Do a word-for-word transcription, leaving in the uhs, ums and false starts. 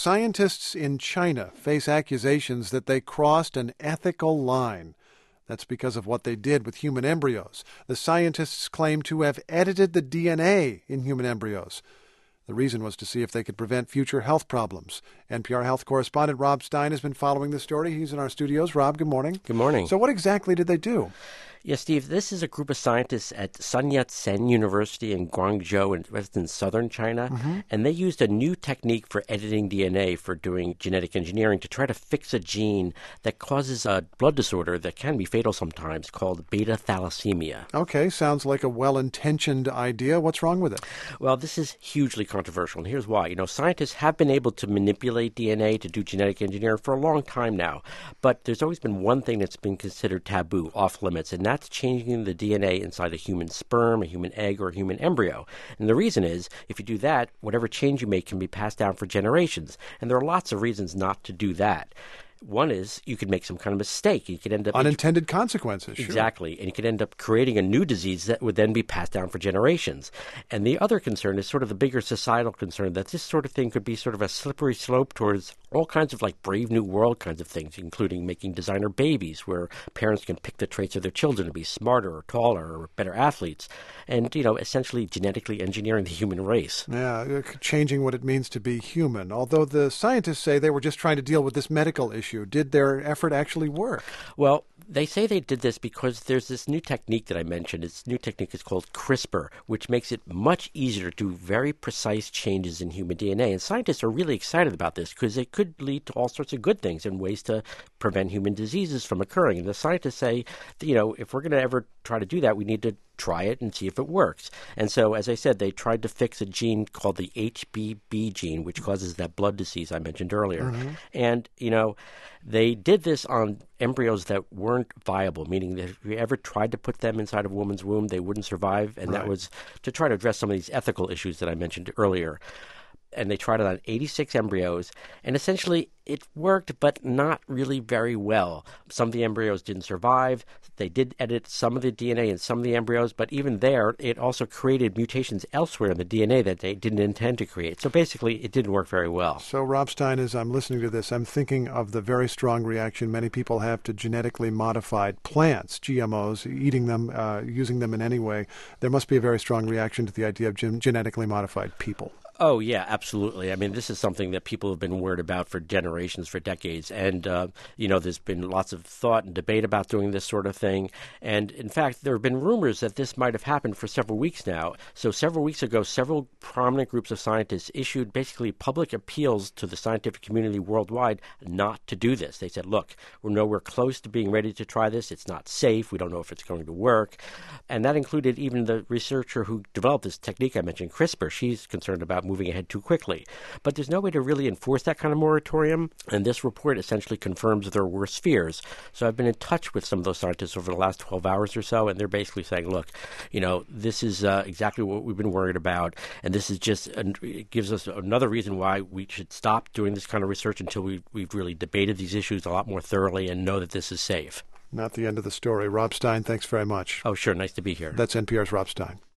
scientists in China face accusations that they crossed an ethical line. That's because of what they did with human embryos. The scientists claim to have edited the D N A in human embryos. The reason was to see if they could prevent future health problems. N P R health correspondent Rob Stein has been following this story. He's in our studios. Rob, good morning. Good morning. So what exactly did they do? Yes, Steve, this is a group of scientists at Sun Yat-sen University in Guangzhou in western southern China, mm-hmm. and they used a new technique for editing D N A for doing genetic engineering to try to fix a gene that causes a blood disorder that can be fatal sometimes called beta thalassemia. Okay, sounds like a well-intentioned idea. What's wrong with it? Well, this is hugely controversial, and here's why. You know, scientists have been able to manipulate D N A to do genetic engineering for a long time now, but there's always been one thing that's been considered taboo, off-limits, and that's changing the D N A inside a human sperm, a human egg, or a human embryo. And the reason is, if you do that, whatever change you make can be passed down for generations. And there are lots of reasons not to do that. One is you could make some kind of mistake. You could end up... Unintended consequences, sure. Exactly. And you could end up creating a new disease that would then be passed down for generations. And the other concern is sort of the bigger societal concern that this sort of thing could be sort of a slippery slope towards all kinds of like Brave New World kinds of things, including making designer babies where parents can pick the traits of their children to be smarter or taller or better athletes. And, you know, essentially genetically engineering the human race. Yeah, changing what it means to be human. Although the scientists say they were just trying to deal with this medical issue. Did their effort actually work? Well, they say they did this because there's this new technique that I mentioned. This new technique is called CRISPR, which makes it much easier to do very precise changes in human D N A. And scientists are really excited about this because it could lead to all sorts of good things and ways to prevent human diseases from occurring. And the scientists say, that, you know, if we're going to ever try to do that, we need to try it and see if it works. And so, as I said, they tried to fix a gene called the H B B gene, which causes that blood disease I mentioned earlier. Mm-hmm. And, you know, they did this on embryos that weren't viable, meaning that if you ever tried to put them inside a woman's womb, they wouldn't survive. And right. that was to try to address some of these ethical issues that I mentioned earlier. And they tried it on eighty-six embryos, and essentially it worked, but not really very well. Some of the embryos didn't survive. They did edit some of the D N A in some of the embryos, but even there, it also created mutations elsewhere in the D N A that they didn't intend to create. So basically, it didn't work very well. So, Rob Stein, as I'm listening to this, I'm thinking of the very strong reaction many people have to genetically modified plants, G M Os, eating them, uh, using them in any way. There must be a very strong reaction to the idea of gen- genetically modified people. Oh, yeah, absolutely. I mean, this is something that people have been worried about for generations, for decades. And, uh, you know, there's been lots of thought and debate about doing this sort of thing. And, in fact, there have been rumors that this might have happened for several weeks now. So several weeks ago, several prominent groups of scientists issued basically public appeals to the scientific community worldwide not to do this. They said, look, we're nowhere close to being ready to try this. It's not safe. We don't know if it's going to work. And that included even the researcher who developed this technique I mentioned, CRISPR. She's concerned about moving ahead too quickly. But there's no way to really enforce that kind of moratorium, and this report essentially confirms their worst fears. So I've been in touch with some of those scientists over the last twelve hours or so, and they're basically saying, look, you know, this is uh, exactly what we've been worried about, and this is just, uh, it gives us another reason why we should stop doing this kind of research until we, we've really debated these issues a lot more thoroughly and know that this is safe. Not the end of the story. Rob Stein, thanks very much. Oh, sure. Nice to be here. That's N P R's Rob Stein.